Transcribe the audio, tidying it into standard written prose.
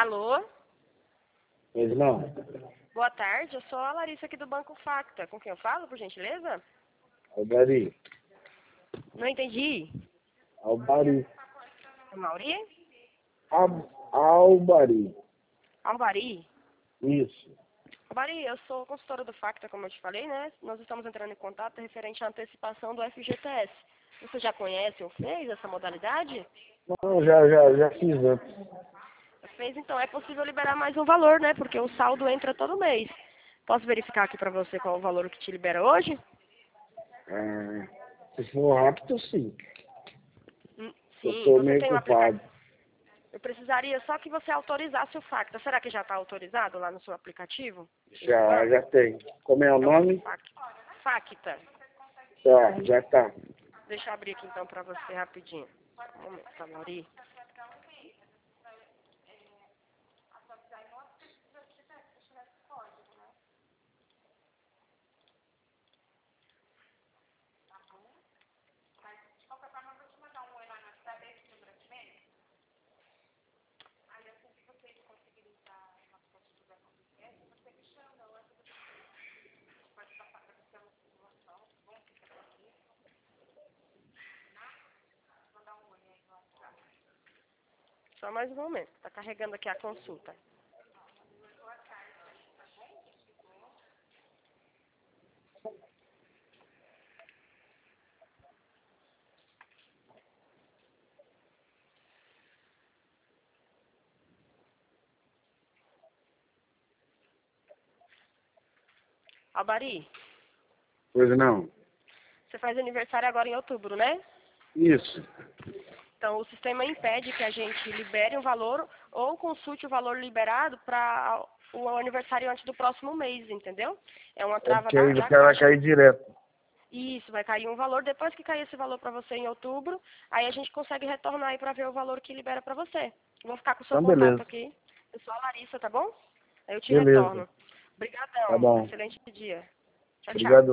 Alô? Pois não. Boa tarde, eu sou a Larissa aqui do Banco Facta. Com quem eu falo, por gentileza? Albari. Não entendi. Albari. É Mauri? Albari. Albari? Isso. Albari, eu sou consultora do Facta, como eu te falei, né? Nós estamos entrando em contato referente à antecipação do FGTS. Você já conhece ou fez essa modalidade? Não, já fiz antes. Fez, então é possível liberar mais um valor, né? Porque o saldo entra todo mês. Posso verificar aqui para você qual é o valor que te libera hoje? Se for rápido, sim. Eu Sim, tô você meio tem um aplicativo. ocupado. Eu precisaria só que você autorizasse o Facta. Será que já está autorizado lá no seu aplicativo? Já tem. Como é o É o nome? Facta. Tá, já tá. Deixa eu abrir aqui então para você rapidinho. Um momento, tá, Mauri? Só mais um momento. Tá carregando aqui a consulta. Albari, Pois não. você faz aniversário agora em outubro, né? Isso. Então, o sistema impede que a gente libere um valor ou consulte o valor liberado para o aniversário antes do próximo mês, entendeu? É uma É trava porque aí da o cara vai Caixa. cair direto. Isso, vai cair um valor. Depois que cair esse valor para você em outubro, aí a gente consegue retornar aí para ver o valor que libera para você. Vou ficar com o seu Então, contato beleza. aqui. Eu sou a Larissa, tá bom? Aí eu te Beleza. retorno. Tá Obrigadão. bom. Excelente dia. Tchau, tchau. Obrigado.